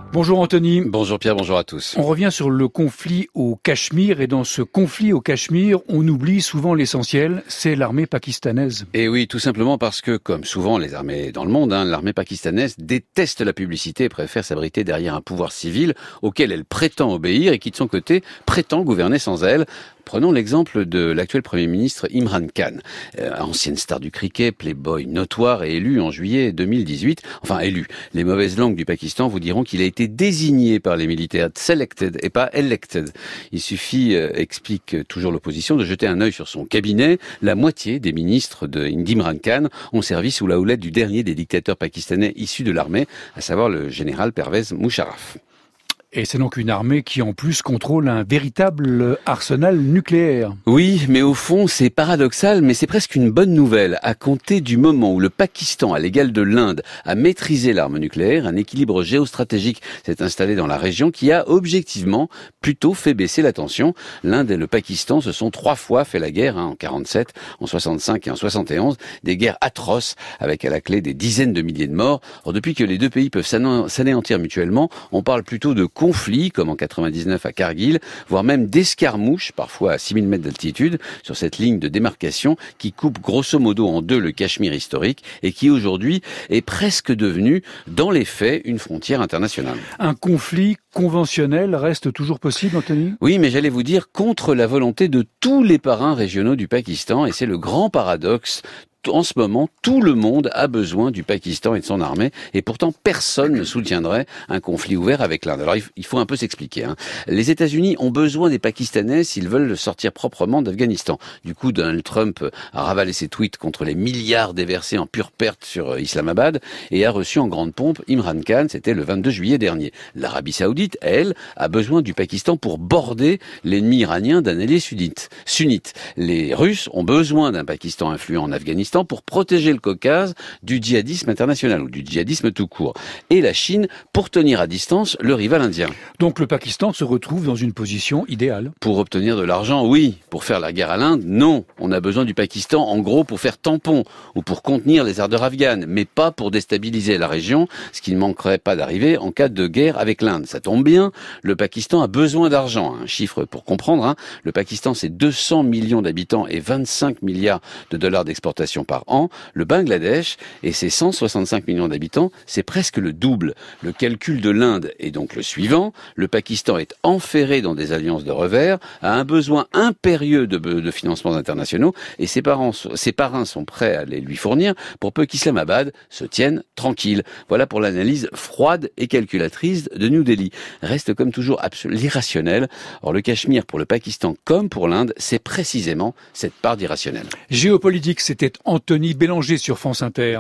Bonjour Anthony. Bonjour Pierre, bonjour à tous. On revient sur le conflit au Cachemire et dans ce conflit au Cachemire, on oublie souvent l'essentiel, c'est l'armée pakistanaise. Et oui, tout simplement parce que, comme souvent les armées dans le monde, l'armée pakistanaise déteste la publicité et préfère s'abriter derrière un pouvoir civil auquel elle prétend obéir et qui de son côté prétend gouverner sans elle. Prenons l'exemple de l'actuel Premier ministre Imran Khan, ancienne star du cricket, playboy notoire et élu en juillet 2018. Enfin, élu. Les mauvaises langues du Pakistan vous diront qu'il a été désigné par les militaires, selected et pas elected. Il suffit, explique toujours l'opposition, de jeter un œil sur son cabinet. La moitié des ministres d'Imran Khan ont servi sous la houlette du dernier des dictateurs pakistanais issus de l'armée, à savoir le général Pervez Musharraf. Et c'est donc une armée qui en plus contrôle un véritable arsenal nucléaire. Oui, mais au fond, c'est paradoxal, mais c'est presque une bonne nouvelle. À compter du moment où le Pakistan, à l'égal de l'Inde, a maîtrisé l'arme nucléaire, un équilibre géostratégique s'est installé dans la région qui a objectivement plutôt fait baisser la tension. L'Inde et le Pakistan se sont 3 fois fait la guerre, en 47, en 65 et en 71, des guerres atroces avec à la clé des dizaines de milliers de morts. Or, depuis que les deux pays peuvent s'anéantir mutuellement, on parle plutôt de conflits, comme en 99 à Kargil, voire même d'escarmouches, parfois à 6000 mètres d'altitude, sur cette ligne de démarcation qui coupe grosso modo en deux le Cachemire historique et qui aujourd'hui est presque devenu, dans les faits, une frontière internationale. Un conflit conventionnel reste toujours possible, Anthony ? Oui, mais j'allais vous dire contre la volonté de tous les parrains régionaux du Pakistan, et c'est le grand paradoxe. En ce moment, tout le monde a besoin du Pakistan et de son armée, et pourtant personne ne soutiendrait un conflit ouvert avec l'Inde. Alors il faut un peu s'expliquer. Les États-Unis ont besoin des Pakistanais s'ils veulent sortir proprement d'Afghanistan. Du coup, Donald Trump a ravalé ses tweets contre les milliards déversés en pure perte sur Islamabad et a reçu en grande pompe Imran Khan, c'était le 22 juillet dernier. L'Arabie Saoudite, elle, a besoin du Pakistan pour border l'ennemi iranien d'un allié sunnite. Les Russes ont besoin d'un Pakistan influent en Afghanistan pour protéger le Caucase du djihadisme international ou du djihadisme tout court. Et la Chine pour tenir à distance le rival indien. Donc le Pakistan se retrouve dans une position idéale. Pour obtenir de l'argent, oui. Pour faire la guerre à l'Inde, non. On a besoin du Pakistan, en gros, pour faire tampon ou pour contenir les ardeurs afghanes, mais pas pour déstabiliser la région, ce qui ne manquerait pas d'arriver en cas de guerre avec l'Inde. Ça tombe bien, le Pakistan a besoin d'argent. Un chiffre pour comprendre, le Pakistan, c'est 200 millions d'habitants et 25 milliards de dollars d'exportation par an. Le Bangladesh et ses 165 millions d'habitants, c'est presque le double. Le calcul de l'Inde est donc le suivant. Le Pakistan est enferré dans des alliances de revers, a un besoin impérieux de financements internationaux et ses parrains sont prêts à les lui fournir pour peu qu'Islamabad se tienne tranquille. Voilà pour l'analyse froide et calculatrice de New Delhi. Reste comme toujours l'irrationnel. Or le Cachemire pour le Pakistan comme pour l'Inde, c'est précisément cette part d'irrationnel. Géopolitique, c'était Anthony Bélanger sur France Inter.